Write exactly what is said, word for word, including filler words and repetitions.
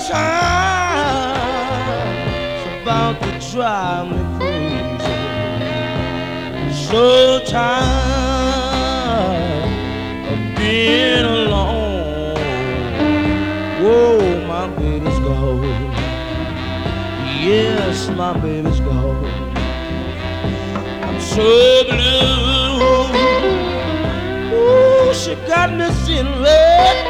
time's about to drive me crazy. So tired of being alone. Whoa, my baby's gone. Yes, my baby's gone. I'm so blue. Ooh, she got me sitting red.